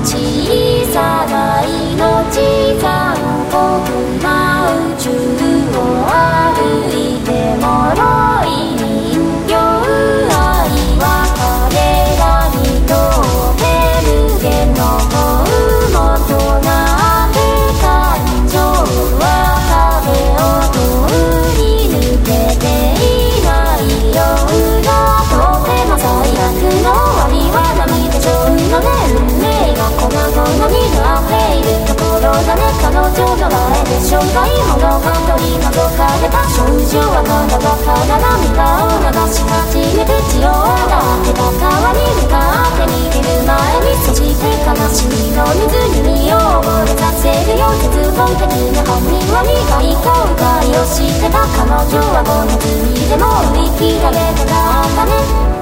小さな命残酷な宇宙を歩いて脆い人形愛は彼らにとって無限のもとなって感情は壁を通り抜けていないようだとても最悪の終わりは何でしょうのね運命が粉々になっているところだね彼女の前で生涯物語が解かれた少女はまだバカな涙を流し始めて血を洗ってた川に向かって逃げる前にそして悲しみの湖を溺れさせるよ絶望的な犯人は苦い後悔をしてた彼女はこの罪でも売り切られてたんだね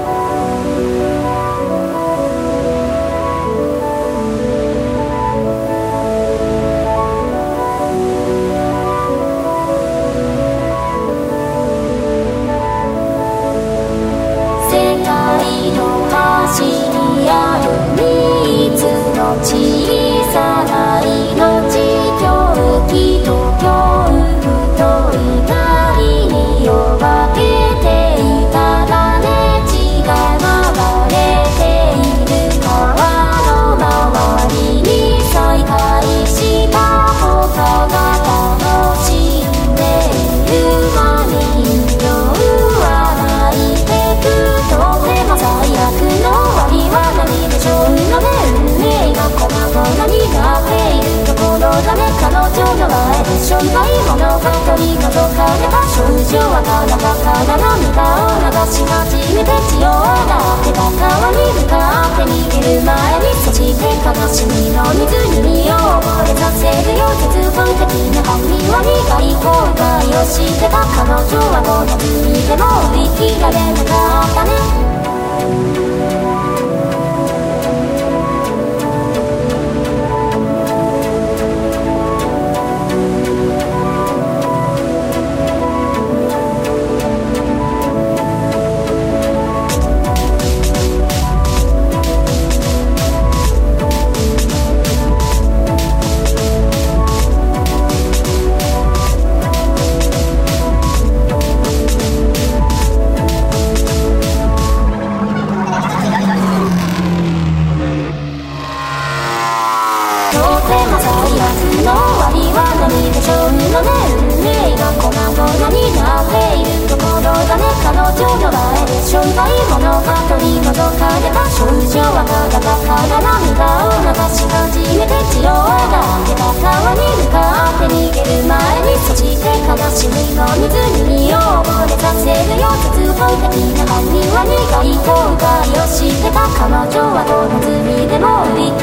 橋にある3つの小さな命狂気と恐怖と怒りに呼ばれていたらね血が流れている川の周りに再会したことが楽しんでいる間に人形は泣いてくとても最悪の何でしょうのね運命が粉々になっているところだね彼女の前で生涯物語が解かれた少女はただバカな涙を流し始めて血を洗ってた川に向かって逃げる前にそして悲しみの湖を溺れさせるよ絶望的な犯人は苦い後悔をしてた彼女はこの罪でも売り切られなかったねの終わりは何でしょうのね運命が粉々になっているところだね彼女の前で生涯物語が解かれた少女はただバカな涙を流し始めて血を洗ってた川に向かって逃げる前にそして悲しみの湖を溺れさせるよ絶望的な犯人は苦い後悔をしてた彼女はこの罪でも売り